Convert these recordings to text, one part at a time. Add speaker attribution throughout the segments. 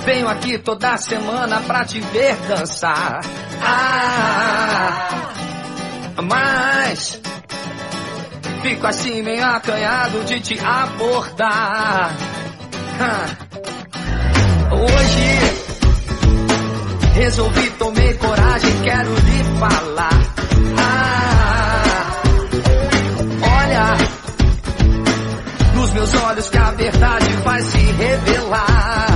Speaker 1: Venho aqui toda semana pra te ver dançar. Mas fico assim meio acanhado de te abordar. Hoje resolvi, tomei coragem, quero lhe falar. Olha nos meus olhos que a verdade vai se revelar.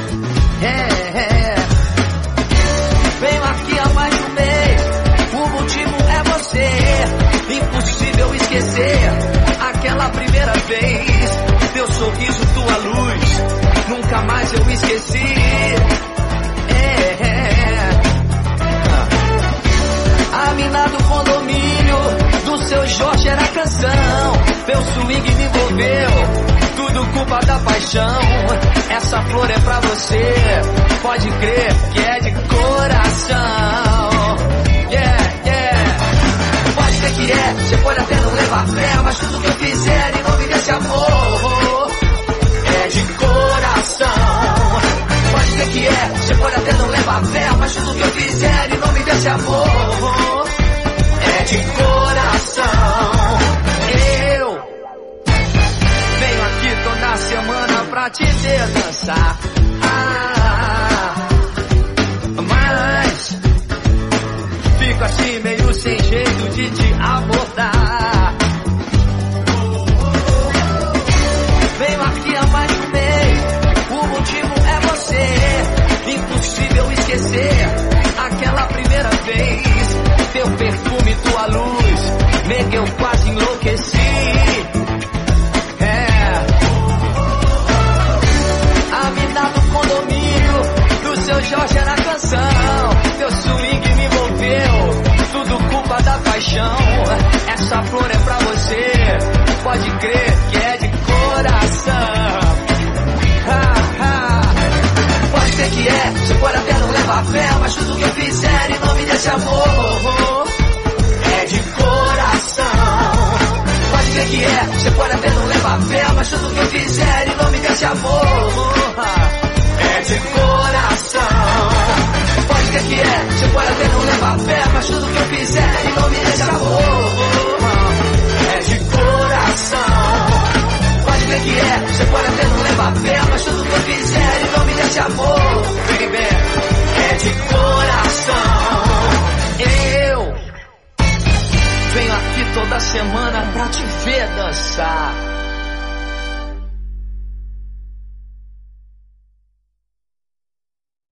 Speaker 1: Venho aqui há mais de um mês, o motivo é você. Impossível esquecer aquela primeira vez. Teu sorriso, tua luz, nunca mais eu esqueci. A mina do condomínio, do seu Jorge era canção. Teu swing me envolveu, tudo culpa da paixão. Essa flor é pra você, pode crer que é de coração. Pode crer que é, você pode até não levar fé, mas tudo que eu fizer em nome desse amor é de coração. Pode crer que é, você pode até não levar fé, mas tudo que eu fizer em nome desse amor é de coração. Eu venho aqui toda semana pra te ver dançar. Mas fico assim meio sem jeito de te abordar. Venho aqui há mais de um mês, o motivo é você. Impossível esquecer aquela primeira vez. Teu perfume, tua luz, nega, eu quase enlouqueci. A mina do condomínio, do seu Jorge era canção. Teu swing me envolveu, tudo culpa da paixão. Essa flor é pra você, pode crer que é de coração. Pode crer que é, você pode até não levar fé, mas tudo que eu fizer em nome desse amor é de coração. Pode crer que é, você pode até não levar fé, mas tudo que eu fizer em nome desse amor é de coração. Pode crer que é, você pode até não levar fé, mas tudo que eu fizer em nome desse amor é de coração. Pode crer que é, você pode até não